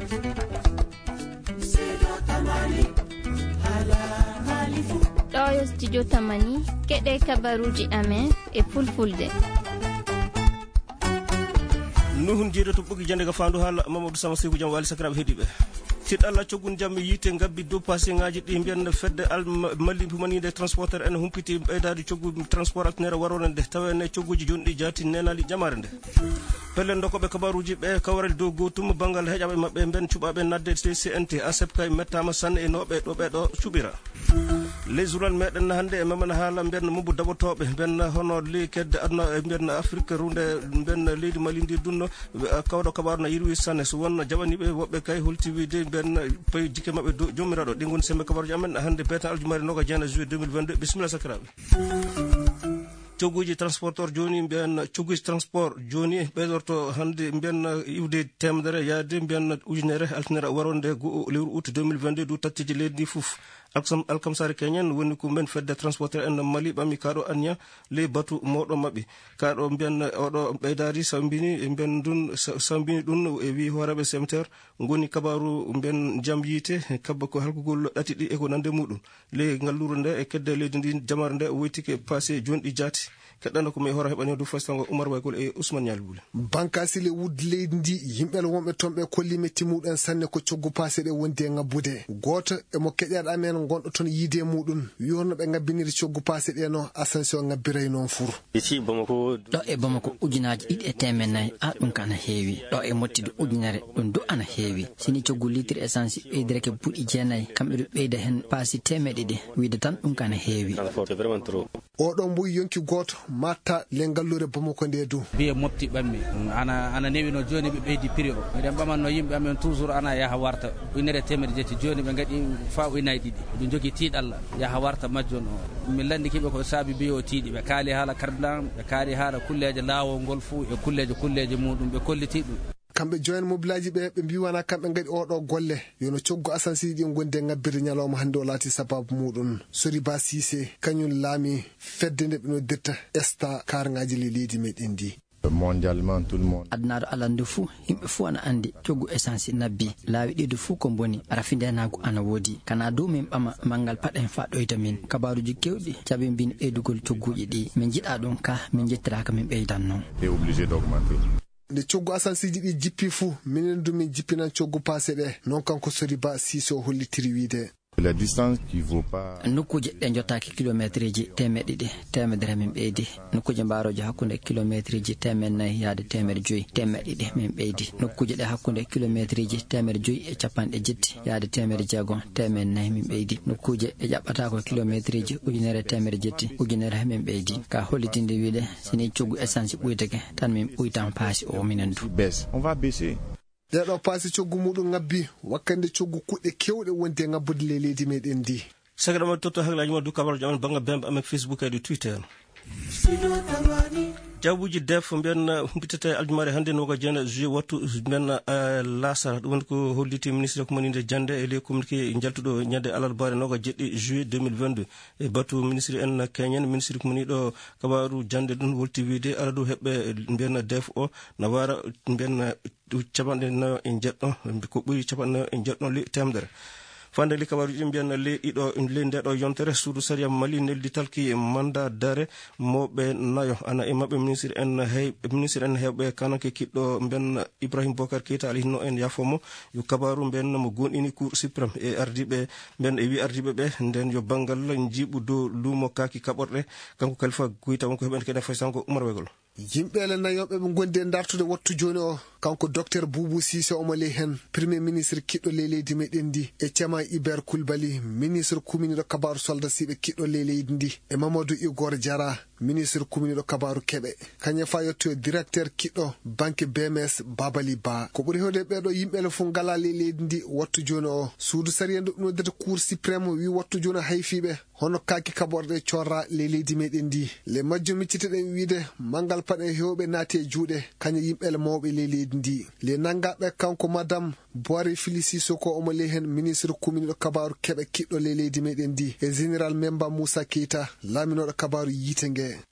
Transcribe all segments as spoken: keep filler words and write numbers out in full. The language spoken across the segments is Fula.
ɗo studio tamani keɗe kabaruji amen e fulfulde. nuhun jeeɗo to ɓogi jande ga fandu haala Mamadou Sama Sekou jam wali sakiraɓe heeɗiɓe tiɗ Allah coggun jammi yite gabbi dow passé ngaji ɗi mbiyanno fedde al malli humanide transporteur ene humpiti ɓeydade coggu transport actionnaire warone nde tawene cogguji joni ɗi jaati nenali jamare nde pellen dokoɓe kabaruji ɓe kawrel dow gotum banggal heƴaɓe mabɓe ben cuɓaɓe nadde C N T ASEP kay mettama sanne e noɓe ɗo ɓeɗo cuɓira les ural meɗen hande e memana haala mbiyanno mumbu daɓotoɓe ben hono li kedde aduna e mbiyanno Afrique runde ben leydi Mali ndi dunno kawɗo kabaru na yirwi sanne so wonno jaɓaniɓe woɓɓe kay holti wiide ben pay jikke mabɓe dow jommiraɗo ɗi goni sembe kabaruji amen hande betan aljumari noga jeena juillet deux mille vingt-deux bisimilla sakiraɓe. cogguji transporteur joni mbiyan cogguji transport joni ɓeydorto hande mbiyan iwde temedere yaade mbiyan ujunere altinere waronde go lewru août deux mille vingt-deux du tattiji leydi ndi foof alkamsare keñen woni ko men fedde transporteur en Mali ɓami kaɗo anniya ley batu moɗo mabɓe kaɗo mbiyan oɗo ɓeydari sambini mbiyan ɗum sambini ɗum e wi horeɓe semteur goni kabaru mbiyan jaam yiite kabba ko halkugol ɗati ɗi eko nande muɗum ley ngalluru nde e kedde leydi ndi jamare nde woytike passé joni ɗi jaati keɗɗanda ko mi hora heɓani du fastango Oumar Waygol e Ousmane Nial Boule bankasi le wud leydi ndi yimɓel wonɓe tomɓe kolli metti muɗum sanne ko coggu passé ɗe wondi e ngabbude goto emo keƴaɗa men gonɗo toon yiide muɗum wi honno ɓe ngabbiniri coggu passé ɗe no ascension ngabbiray noon furu ɗo e Bamako ujunaji ɗiɗi e temen nayyi a ɗum ka ana heewi ɗo e mottiɗo ujunere ɗum do ana heewi sini coggu litre essence ɓeydireke buuɗi jeenayyi kamɓe ɗo ɓeyda hen paasi temeɗe ɗi wiide tan ɗum ka ana heewi oɗon mboyi yonki goto matta le ngallure Bamako nde du biye mofti ɓammi ana ana newino joni ɓe ɓeydi prix o miɗen ɓamanno yimɓe amen toujours ana yaha warta ujunere temedde jetti joni ɓe gaɗi fa ujunaje ɗiɗi ɗum jogui tiiɗalla yaha warta majjon o min landikiɓe ko saabi biyo o tiiɗi ɓe kaali haala carburant ɓe kaali haala kulleje laawol ngol fou e kulleje kulleje muɗum ɓe kolliti ɗum kamɓe joyen mobilaji ɓe ɓe mbiwana kamɓe gaɗi oɗo golle yono coggu asansiji ɗi gondi e ngabbirde ñalawma hande o laati sababu muɗum Sori Ba Cissé kañum laami fedde nde ɓe noddirta esta karngaji le leydi meɗen ndi mondialement tout le monde adnaɗo alande fou yimɓe fou ana andi coggu essence nabbi laawi ɗiɗo fou ko boni rafindenago ana woodi kana dow min ɓama manggal paɗen fa ɗoyta min kabaruji kewɗi caɓe mbin ɓeydugol cogguji ɗi min jiiɗa ɗum ka min jettiraka min ɓeydanno est obligé d'augmenter nde coggu asansiji ɗi jippi fou minen du min jippinan coggu passé ɗe non kanko Sori Ba Cissé o hollitiri wiide la distance qui vaut pas nokkuje ɗe jottaki kilométre ji temeɗe ɗiɗi temedere min ɓeydi nokkuje mbaroji hakkude kilométre ji temed nayyi yaade temedde joyyi temeɗe ɗiɗi min ɓeydi nokkuje ɗe hakkude kilométre ji temedde joyyi e capanɗe jetti yaade temedde jeegom temed nayyi min ɓeydi nokkuje ɗe ƴaɓɓata ko kilométre ji ujunere temedde jetti ujunere min ɓeydi ka hollitinde wiide sini coggu essence ɓuytake tan min ɓuytan paasi o minen du baisse on va baisser ɗeɗo paasi coggu muɗum ngabbi wakkande coggu kuɗɗe kewɗe wonde ngabbude le leydi meɗen ndi sagaɗama toto haklaji ma du kabaruji amen bangga bembe amen Facebook e Twitter jawbuji def mbiyan humpitete aljumare hande noga jeena juillet wattu mbiyan lasara ɗum woni ko holliti ministre communauté jande e les communiqué jaltuɗo ñande alarbare noga jeɗɗi juillet deux mille vingt-deux e batu ministre en keñen ministre communauté ɗo kabaru jande ɗum wolti wiide ala ɗo heɓɓe mbiyan def o na wara mbiyan capanɗe nayo e jeɗɗo ko ɓuuri capanɗe nayo e jeɗɗo li temedere fande li kabaruji ɗi mbiyan le ɗiɗo le ndeɗo yontere suudu saria Mali neldi talki mandat d'arrêt moɓe nayo ana e mabɓe ministre en hay ministre en hewɓe kanake kiɗɗo mbiyan Ibrahima Bocar Keita ali hinno en yafomo yo kabaru mbiyan mo gonɗini cour suprême e ardiɓe mbiyan e wi ardiɓe ɓe nden yo banggal jiiɓu dow luumo kaki kaɓorɗe kanko Khalifa Goïta wonko heɓen kene fay sanko Oumar Waygol yimɓele nayoɓe ɓe gondi e dartude wattu joni o kanko docteur Boubou Cissé omo ley hen premier ministre kiɗɗo ley leydi meɗen ndi e Thiama Iber Coulibaly ministre communiɗo kabaru soldasiɓe kiɗɗo ley leydi ndi e Mamadou Igor Diarra ministre communiɗo kabaru keɓe kañum fa yetto directeur kiɗɗo banque B M S Babali Ba ko ɓuuri hewde ɓeɗo yimɓele fof ngala ley leydi ndi wattu joni o suudu sariya ndu noddete cour suprême wi wattu joni hayfiɓe hono kaki kaɓorɗe corra ley leydi meɗen ndi le majjum micciteɗen wiide mangal paɗe hewɓe naati e juuɗe kañum yimɓele mawɓe ley leydi ndi le nangaɓe kanko madame Boire Fili Sissoko omo ley hen ministre communiɗo kabaru keɓe kiɗɗo ley leydi meɗen ndi e général Memba Moussa Keita laaminoɗo kabaru yiite ngue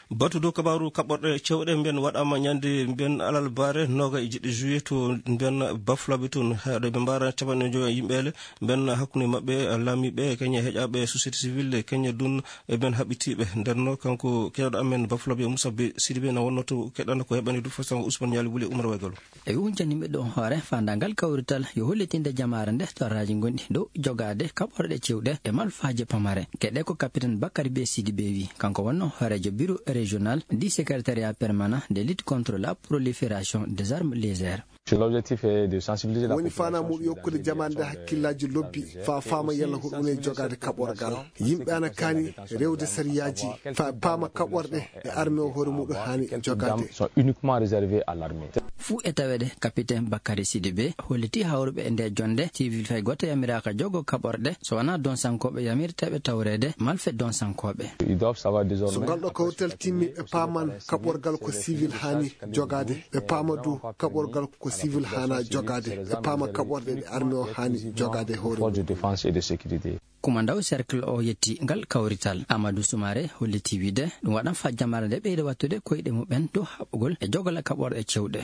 batu do kabaru kaɓorɗe cewɗe mbiyen waɗama ñande mbiyen alal bare noga e jiɗi juillet to mbiyen baflaɓe toon haɗo ɓe mbara capanɗe joyi yimɓele mbiyen hakkude mabɓe laamiɓe kañe heƴaɓe société civile kañe dun e ben haɓitiɓe ndenno kanko keɗoɗo amen baflaɓe Moussabe Sidibé na wonno to keɗano ko heɓani du façon Ousmane Yali Wuli Oumar Wegalo e wunjanimɓe ɗo hoore fandangal kawrital yo hollitinde jamare nde torraji gonɗi dow jogade kaɓorɗe cewɗe e malfaje pamare keɗe ko capitaine Bakary B Sidibé wi kanko wonno hoorejo bureau régional du secrétariat permanent de lutte contre la prolifération des armes légères. L'objectif est de sensibiliser la woni fana mum yokkude jamande hakkillaji lobbi fa fama yalla huɗune jogade kaɓorgal yimɓe ana kani rewde sariyaji fa pama kaɓorɗe e armée o hoore muɗum hani jogade sont uniquement réservés à l'armée. fuu e tawede capitaine Bakary Sidibé holliti hawruɓe e nde jonde civil fay goto yamiraka jogo kaɓorɗe so wona don sankoɓe yamirteɓe tawrede malfe don sankoɓe. Ils doivent savoir désormais so ngalɗo kawrital timmi ɓe paman kaɓorgal ko civil hani jogade ɓe pama du kaɓorgal ko civil hana jogade ɓe pama kaɓorɗe ɗe armée o hani jogade hoore forces de défense et de sécurité. kumandaw cercle o yetti ngal kawrital Amadou Soumaré holliti wide ɗum waɗan fa jamare nde ɓeyde wattude koyɗe muɓen dow haɓɓugol e jogola kaɓorɗe cewɗe.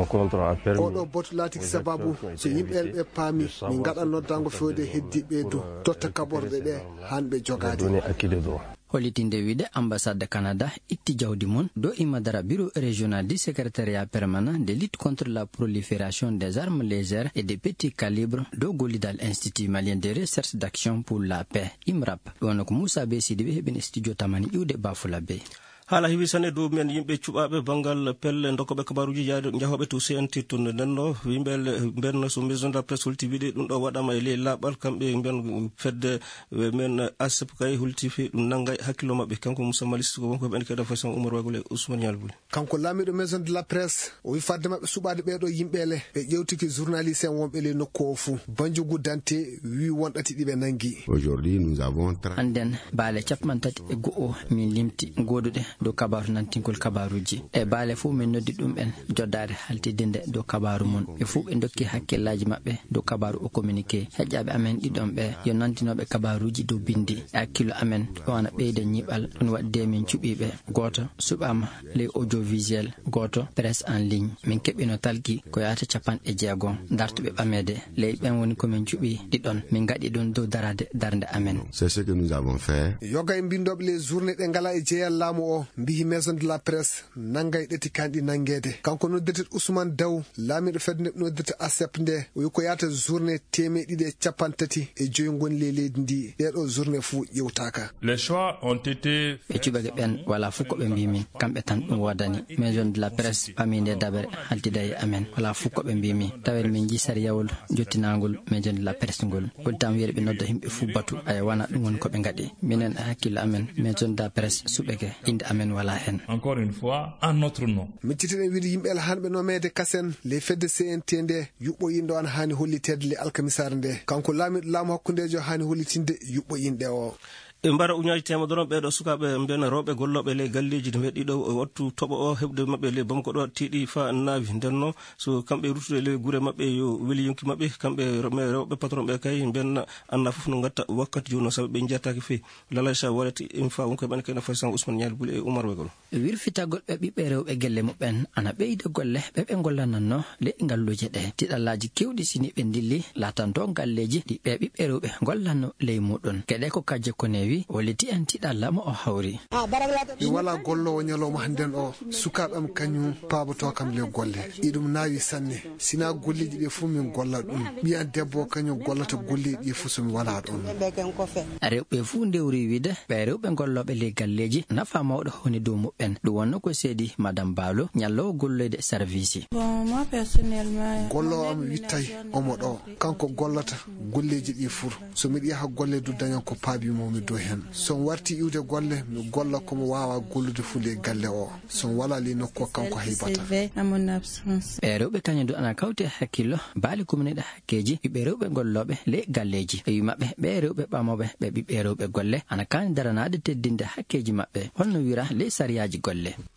oɗo boto laatiki sababu so yimɓeɓe ɓe paami min gaɗa noddango fewde heddiɓe du totta kaɓorɗe ɗe hanɓe jogade. hollitinde wiide ambassade de Canada itti jawdi mum do imadara bureau régional du secrétariat permanent de lutte contre la prolifération des armes légères et des petits calibres do gollidal institut malien de recherche d'action pour la paix IMRAP wonno ko Moussabe Sidibé heɓin studio tamani iwde Bafulabe. haala heewi sanne dow men yimɓe cuɓaɓe banggal pelle dokkoɓe kabaruji yaade jahoɓe to C N T toon nenno yimɓe mbenno so maison de la presse holti wiɗe ɗum ɗo waɗama e ley laaɓal kamɓe mben fedde men asep kay holtifi ɗum naggay hakkilo mabɓe kanko Moussa Malis ko wonko heɓani keɗa façon Oumar Wagole Ousmane Yal Bouli kanko laamiɗo maison de la presse o wi fadde mabɓe suɓade ɓeɗo yimɓele ɓe ƴewtiki journaliste en wonɓe ley nokku o fuu Bandiou Goudante wi wonɗati ɗiɓe nangui. Aujourd'hui nous avons anden baale capman tati e go'o min limti goduɗe dow kabaru nantingol kabaruji e baale fuu min noddi ɗum en joddade haltidinde dow kabaru mon e fuu ɓe dokki hakkillaji mabɓe dow kabaru o communiqué heƴƴaɓe amen ɗiɗon ɓe yo nantinoɓe kabaruji dow bindi e hakkilo amen ɗo wana ɓeyde ñiɓal ɗum waɗde min cuɓiɓe goto suɓama ley audiovisuel goto presse en ligne min keɓino talki ko yata capanɗe jeegom dartuɓe ɓamede ley ɓen woni komin cuɓi ɗiɗon min gaɗi ɗum dow darade darde amen. C'est ce que nous avons fait. yoga e mbindoɓe les journée ɗe ngala e jeeyal laamu o mbihi maison de la presse nangay ɗeti kanɗi nangede kanko noddete Ousmane Daw laamiɗo fedde nde noddete ASEP nde o wi ko yata journée temeɗiɗi e capantati e joyi goni ley leydi ndi ɗeɗo journée fuu ƴewtaka. Les choix ont été ɓe cuɓege ɓen wala fuu koɓe mbimi kamɓe tan ɗum wodani maison de la presse ɓami nde dabere haltida e amen wala fuu koɓe mbimi tawere min ji sariyawol jottinagol maison de la presse ngol hol tan wiyeɗe ɓe nodda yimɓe fuu batu aya wona ɗum woni koɓe gaɗi minen e hakkille amen maison de la presse suɓeke inde amen wala hen. encore une fois en notre nom. miccitiɗen wiide yimɓe ala hanɓe nomede kasen ley fedde C N T nde yuɓɓoyinde on hani hollitede ley alkamisare nde kanko laamiɗo laamu hakkudejo hani hollitinde yuɓɓoyinde o. e mbara uñaji temedoro ɓeɗo sukaɓe mbiyen rewɓe golloɓe ley galleji ne meeɗiɗo wattu toɓo o heɓde mabɓe ley banko ɗo tiiɗi fa naawi ndenno so kamɓe ruttude ley guure mabɓe yo weeli yonki mabɓe kamɓe rewɓe patron ɓe kay mbiyen anna foof no gatta wakkati joni saabu ɓe jettaki fewi lalaysa walati une fois wonko heɓani kene façon Ousmane Yal Bouli e Oumar Wegol wirfitagol ɓe ɓiɓɓe rewɓe gelle muɓen ana ɓeyde golle ɓe ɓe gollananno ley ngalluje ɗe tiɗallaji kewɗi sini ɓe dilli latanto galleji ɗi ɓe ɓiɓɓe rewɓe gollanno ley muɗum keɗe ko kajje ko newi woliti en tiɗalla mo o hawri mi wala gollowo ñalowma hannden o sukaɓam kañum paaboto kam le golle iɗum naawi sanne sina golleji ɗi fuu min golla ɗum ɓiyan debbo kañum gollata golleji ɗi fuu somi wala ɗon. rewɓe fuu ndewri wiide ɓe rewɓe golloɓe ley galleji nafa mawɗo honi dow muɓɓen ɗum wonno ko seedi madame Balo ñallowo golloyde service. gollowo am wittay omo ɗo kanko gollata golleji ɗi fuu so miɗa yaha golle du dañan ko paabimomi dow hen son warti iwde golle mi golla komo wawa gollude fu ley galle o son wala li nokku kanko haybata. ɓe rewɓe kañum du ana kawti hakkillo baali kumneɗe hakkeji ɓiɓɓe rewɓe golloɓe ley galleji e wi mabɓe ɓe rewɓe ɓamoɓe ɓe ɓiɓɓe rewɓe golle ana kani daranade teddinde hakkeji mabɓe holno wira ley sariyaji golle.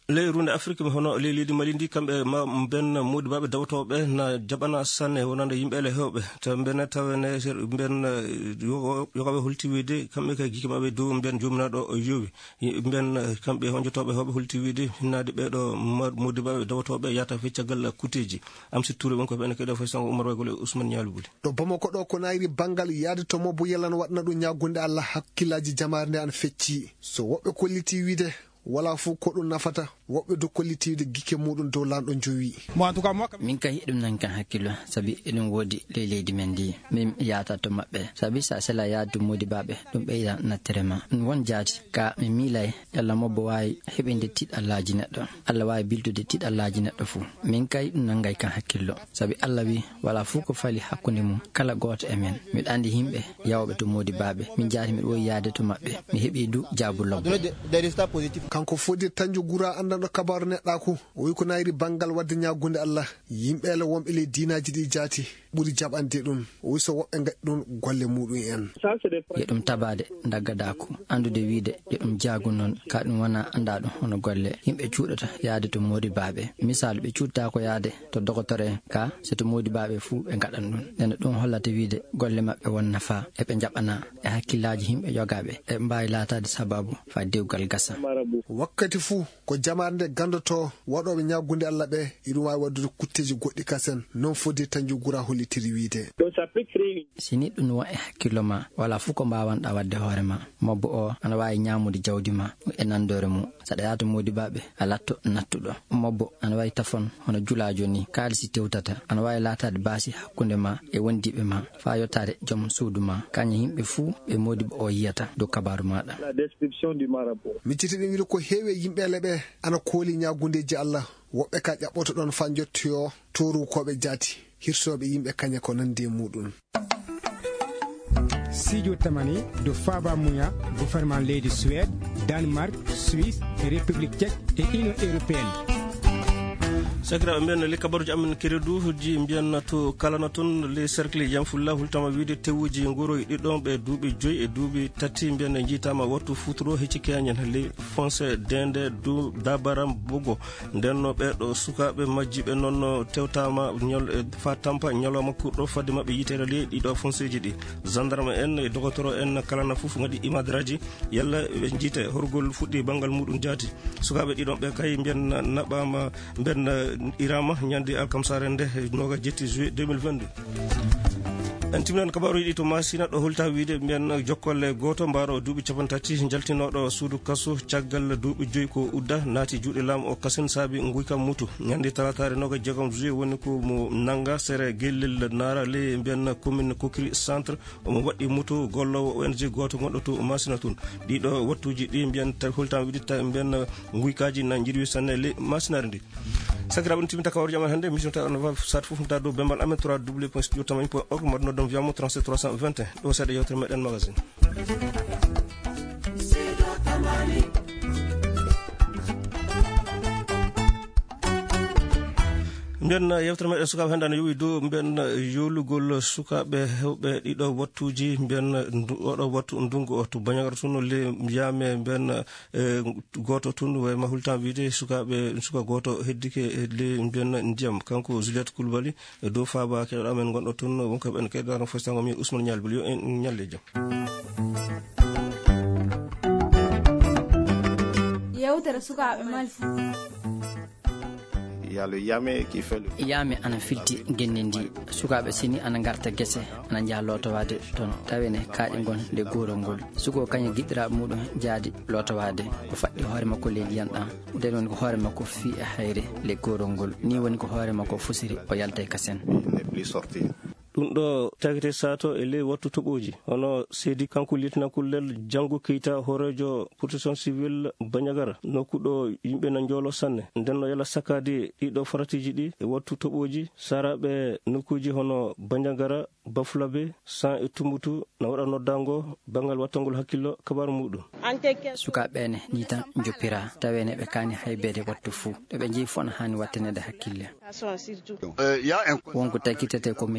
le runde afrique mi hono le leydi mali ndi kamɓe ma ben modi baɓe dawtoɓe na jaɓana sanne wonande yimɓele hewɓe to ben tawene ben yogaɓe holti wiide kamɓe kay gike maɓe dow ben jomunaɗo o yowi ben kamɓe honjotoɓe hewɓe holti wiide hinnade ɓeɗo modi baɓe dawtoɓe yata fe caggal kuteji am si touré wonko ɓene keɗo fay sango oumar waygole ousmane ñaluguli ɗo bamako ɗo ko nayri bangal yaade to mobbo yelan waɗna ɗum ñagunde allah hakkillaji jamare nde an fecci so woɓɓe kolliti wiide wala fu ko ɗum nafata woɓɓe do kollitiide gike muɗum dow lanɗo jowi min kay ɗum nan kan hakkilo sabi eɗum woodi ley leydi men ndi min yata to maɓɓe sabi sa sela yaadu modi baɓe ɗum ɓeyda nattere ma ɗum won jaati ka min miilay allah mobbo wawi heɓinde tiɗallaji neɗɗo allah wawi bildude tiɗallaji neɗɗo fuu min kay ɗum nangay kan hakkillo sabi allah wi wala fuu ko fali hakkunde mum kala goto e men miɗa andi yimɓe yawɓe to modi baɓe min jaati miɗa wowi yaade to maɓɓe mi heeɓi du jaabu lobbo kanko fodi tanjo gura andanɗo kabaru neɗɗaku o wi ko nayri bangal wadde ñagunde allah yimɓele wonɓe le dinaji ɗi jaati ɓuuri jaɓande ɗum o wi so woɓɓe gaɗi ɗum golle muɗum en ye ɗum tabade daggadako andude wiide ye ɗum jaagu noon ka ɗum wona anda ɗum hono golle yimɓe cuuɗata yaade to modi baɓe misal ɓe cuuɗta ko yaade to docteur en ka so to modi baɓe fuu ɓe gaɗan ɗum nene ɗum hollata wiide golle maɓɓe won nafa eɓe jaɓana e hakkillaji yimɓe jogaɓe eɓe mbawi latade sababu fa dewgal gasa wakkati fuu ko jamare nde gandoto waɗoɓe ñagunde allah ɓe iɗum wawi waddude kutteji goɗɗi kasen non fodi tanjo gura hollitiri wiide sini ɗum won e hakkillo ma wala fuu ko mbawanɗa wadde hoore ma mobbo o ana wawi ñamude jawdi ma e nandore mum saɗa yaata modi baɓe a latto nattuɗo mobbo ana wawi tafon hono julajo ni kaalisi tewtata ana wawi latade baasi hakkunde ma e wondiɓe ma fa yottade joom suudu ma kañum yimɓe fuu ɓe modiɓe o yiyata dow kabaru maɗa mi citi ɗum wiide ko heewi yimɓele ɓe ana kooli ñagundeji allah woɓɓe ka ƴaɓɓoto ɗon fa jottoyo torukoɓe jaati hirsoɓe yimɓe kaña ko nandi e muɗum Sidio Tamani do Faba Mouya gouvernement leydi Suède Danemark Suisse République tchèque et Union européenne sakiraɓe mbiyen le kabaruji amen keredu ji mbiyanna to kalana toon les cercle yamfulla hultama wiide tewuji goroy ɗiɗon ɓe duuɓi joyyi e duuɓi tati mbiyen jiitama wattu futuro hecci keñen le foncé dende du dabaram bogo ndenno ɓeɗo sukaɓe majjiɓe noon tewtama ñol fa tampa ñalawma kurɗo fadde mabɓe yitere le ɗiɗo foncé ji ɗi gendarme en e docteur en kalana foof gaɗi imadraji yalla ɓe jiite horgol fuɗɗi banggal muɗum jaati sukaɓe ɗiɗon ɓe kay mbiyen naɓama mbiyen irama ñande alkamsare nde noga jetti juillet deux mille vingt-deux en timnan kabaruji ɗi to masina ɗo hulta wiide mbiyen jokkolle goto mbaro duuɓi capan tati jaltinoɗo suudu kaso caggal duuɓi joyyi ko udda naati juuɗe laamu o kasen saabi guykam mutu ñande talatare noga jeegom juillet woni ko mo nanga sere guellel nara le mbiyen commune kokiri centre omo waɗɗi mutu gollowo O N G goto gonɗo to masina toon ɗiɗo wattuji ɗi mbiyen hultama wiide mbiyen guykaji na jirwi sanne le masinare ndi sakiraɓe ɗum timita kabaruji amen hannde mission tawi ono sat fof mta dow bembal amen trois w point studio tamani point org mbaɗa noddon wiyamo trente-sept trois cent vingt et un ɗo seeɗa yewtere meɗen magazine mbiyen yewtere meɗen sukaɓe hannde ana yowi dow mbiyen yolugol sukaɓe hewɓe ɗiɗo wattuji mbiyen oɗo wattu ndungu o to bañagara tun le yame mbiyen goto tun wayma hultama wiide sukaɓe suka goto heddike le mbiyen ndiyam kanko Juliette Coulibaly e dow faaba keɗoɗa men gonɗo tun wonko ɓen keɗoɗano fostango mi Ousmane Ñalbel yo en ñalle jaam yewtere sukaɓe malfu yame ana filti genne ndi sukaɓe sini ana garta guese ana jaa lotowade toon tawene kaaɗigol nde gorol ngol suko kañum giɗɗiraɓe muɗum jaadi lotowade ko faɗɗi hoore makko le ndiyan ɗam nden woni ko hoore makko fi e hayre le gorol ngol ni woni ko hoore makko fusiri o yalta e kasen ɗum ɗo tagete sato e ley wattu toɓoji hono seedi kanko lieutenant kullel janggo Keita horejo protection civile Bañagara nokkuɗo yimɓe na jolo sanne nden no yala sakade ɗiɗo faratiji ɗi e wattu toɓoji saraɓe nokkuji hono Bañagara Bafulabe San e Tumbutu na waɗa noddango bangal wattangol hakkillo kabaru muɗum sukaɓene ni tan joppira tawene ɓe kani haybede wattu fuu ɗo ɓe jeeyi fof ana hani wattanede hakkille wonko takkitete ko mitte hande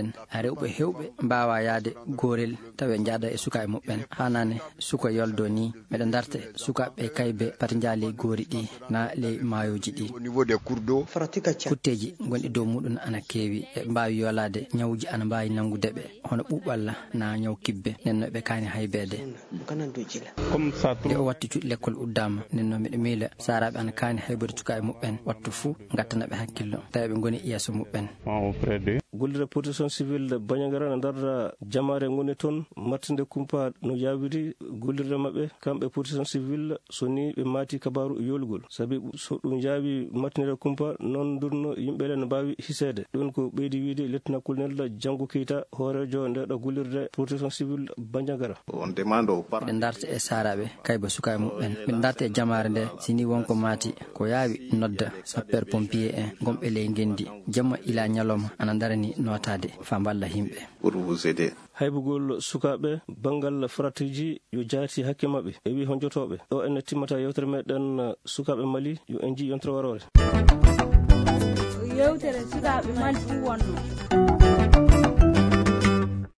muɗen rewɓe hewɓe mbawa yaade gorel tawe jaada e sukaɓe muɓɓen hanane suka yoldo ni meɗe darte sukaɓe kaybe pati jaali goori ɗi na ley mayoji ɗi kutteji gonɗi dow muɗum ana keewi e mbawi yolade ñawuji ana mbawi nangudeɓe hono ɓuɓalla na ñaw kibbe nenno ɓe kani haybede nde o watti cuuɗi l'école uddama nenno miɗo miila saraɓe ana kani haybode sukaɓe muɓɓen wattu fuu gattanaɓe hakkillo tawi ɓe goni yeeso muɓɓen gollira protection civile bañagara no darda jamare goni toon mattinde kumpa no yawiri gollirde mabɓe kamɓe protection civile so ni ɓe mati kabaru yolgol saabi so ɗum jaawi mattinede kumpa noon durno yimɓeɗe no mbawi hisede ɗum ko ɓeydi wiide lettina colonel Diango Keita hoorejo ndeɗo gollirde protection civile bañagara ɓe darta e saraɓe kayba sukaɓe muɓɓen ɓe darta e jamare nde sini wonko mati ko yawi nodda sapeur pompier en gomɓe ley gendi jamma ila ñalawma ana darani notade fa mballa yimɓe haybugol sukaɓe bangal fratiji yo jaati hakke mabɓe e wi honjotoɓe ɗo enne timmata yewtere meɗen sukaɓe Mali yo en ji yontere warore yewtere sukaɓe Mali fu wonno